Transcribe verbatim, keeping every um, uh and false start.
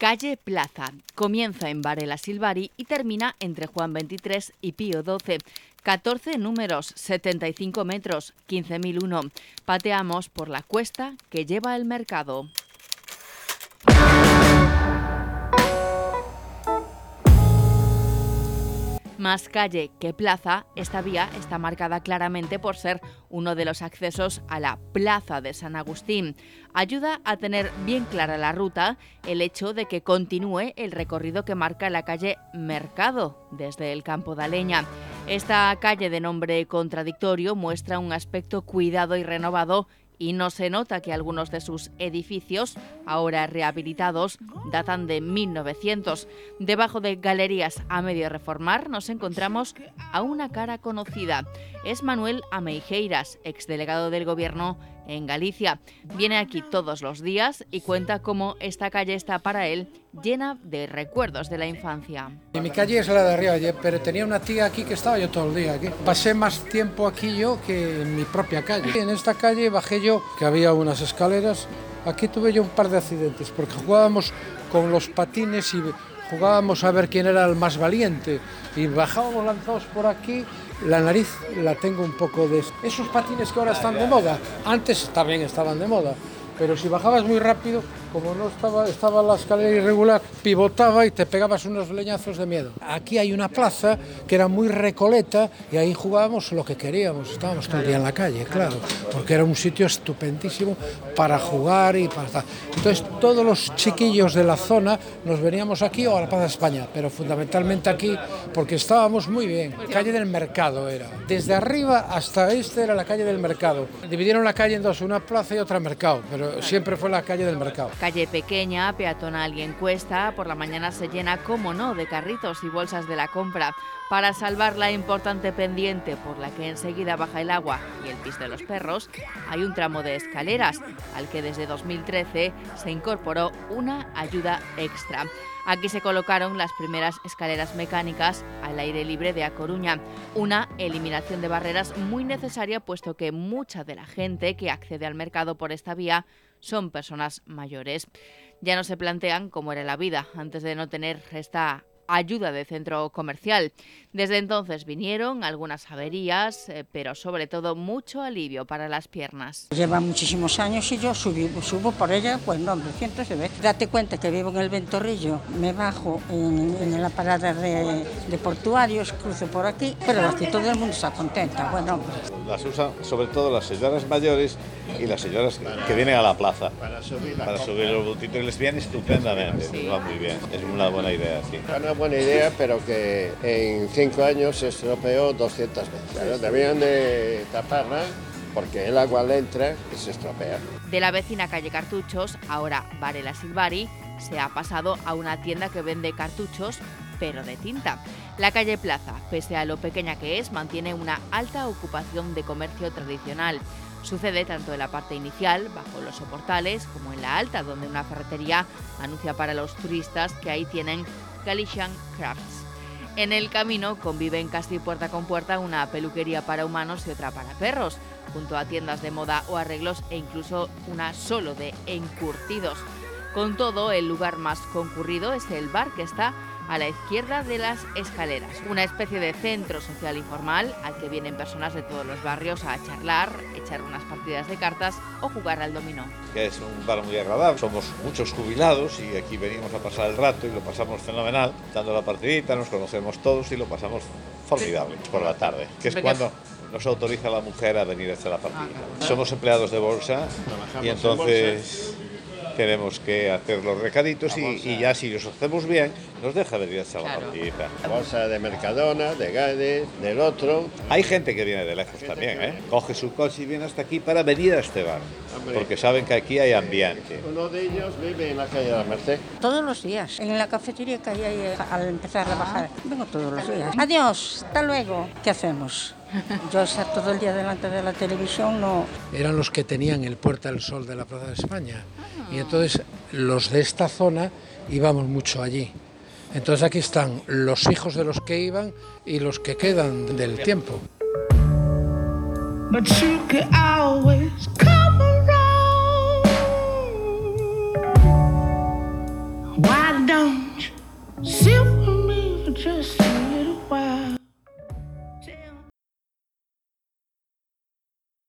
Calle Plaza. Comienza en Varela Silvari y termina entre Juan veintitrés y Pío doce. catorce números, setenta y cinco metros, quince mil uno. Pateamos por la cuesta que lleva al mercado. Más calle que plaza, esta vía está marcada claramente por ser uno de los accesos a la Plaza de San Agustín. Ayuda a tener bien clara la ruta el hecho de que continúe el recorrido que marca la calle Mercado desde el Campo de Aleña. Esta calle de nombre contradictorio muestra un aspecto cuidado y renovado y no se nota que algunos de sus edificios, ahora rehabilitados, datan de mil novecientos. Debajo de galerías a medio reformar nos encontramos a una cara conocida. Es Manuel Ameijeiras, exdelegado del Gobierno en Galicia. Viene aquí todos los días y cuenta cómo esta calle está para él llena de recuerdos de la infancia. Y mi calle es la de arriba, pero tenía una tía aquí que estaba yo todo el día aquí. Pasé más tiempo aquí yo que en mi propia calle. En esta calle bajé yo, que había unas escaleras. Aquí tuve yo un par de accidentes porque jugábamos con los patines y jugábamos a ver quién era el más valiente. Y bajábamos lanzados por aquí. La nariz la tengo un poco de... Esos patines que ahora están de moda, antes también estaban de moda, pero si bajabas muy rápido, como no estaba, estaba la escalera irregular, pivotaba y te pegabas unos leñazos de miedo. Aquí hay una plaza que era muy recoleta y ahí jugábamos lo que queríamos, estábamos todo el día en la calle, claro, porque era un sitio estupendísimo para jugar y para estar. Entonces todos los chiquillos de la zona nos veníamos aquí o a la Plaza de España, pero fundamentalmente aquí porque estábamos muy bien. Calle del Mercado era, desde arriba hasta este era la calle del Mercado. Dividieron la calle en dos, una plaza y otra mercado, pero siempre fue la calle del Mercado. Calle pequeña, peatonal y en cuesta, por la mañana se llena, como no, de carritos y bolsas de la compra. Para salvar la importante pendiente por la que enseguida baja el agua y el pis de los perros, hay un tramo de escaleras, al que desde dos mil trece se incorporó una ayuda extra. Aquí se colocaron las primeras escaleras mecánicas al aire libre de A Coruña, una eliminación de barreras muy necesaria puesto que mucha de la gente que accede al mercado por esta vía son personas mayores. Ya no se plantean cómo era la vida antes de no tener esta ayuda de centro comercial. Desde entonces vinieron algunas averías, eh, pero sobre todo mucho alivio para las piernas. Lleva muchísimos años y yo subí, subo por ella, pues no, hombre, cientos de veces. Date cuenta que vivo en el Ventorrillo, me bajo en, en la parada de, de portuarios, cruzo por aquí, pero aquí todo el mundo está contenta. Bueno, las usan sobre todo las señoras mayores y las señoras que vienen a la plaza para subir, para subir los bultitos y les viene estupendamente, sí. Va muy bien, es una buena idea, sí. Una buena idea, pero que en cinco años se estropeó doscientas veces. Claro, debían de taparla porque el agua le entra y se estropea. De la vecina calle Cartuchos, ahora Varela Silvari, se ha pasado a una tienda que vende cartuchos, pero de tinta. La calle Plaza, pese a lo pequeña que es, mantiene una alta ocupación de comercio tradicional. Sucede tanto en la parte inicial, bajo los soportales, como en la alta, donde una ferretería anuncia para los turistas que ahí tienen Galician Crafts. En el camino conviven casi puerta con puerta una peluquería para humanos y otra para perros, junto a tiendas de moda o arreglos e incluso una solo de encurtidos. Con todo, el lugar más concurrido es el bar que está a la izquierda de las escaleras, una especie de centro social informal al que vienen personas de todos los barrios a charlar, echar unas partidas de cartas o jugar al dominó. Es un bar muy agradable, somos muchos jubilados y aquí venimos a pasar el rato y lo pasamos fenomenal, dando la partidita, nos conocemos todos y lo pasamos formidable por la tarde, que es cuando nos autoriza la mujer a venir a hacer la partida. Somos empleados de bolsa y entonces tenemos que hacer los recaditos y, y ya si los hacemos bien, nos deja venir a hacer la partidita. La bolsa de Mercadona, de Gade, del otro. Hay gente que viene de lejos también, ¿eh? Coge su coche y viene hasta aquí para venir a este bar, porque saben que aquí hay ambiente. Uno de ellos vive en la calle de la Merced. Todos los días, en la cafetería que hay ahí al empezar a bajar. Vengo todos los días. Adiós, hasta luego. ¿Qué hacemos? Yo estar todo el día delante de la televisión no... Eran los que tenían el Puerta del Sol de la Plaza de España y entonces los de esta zona íbamos mucho allí. Entonces aquí están los hijos de los que iban y los que quedan del tiempo. But you could always come around. Why Why don't you sit with me for just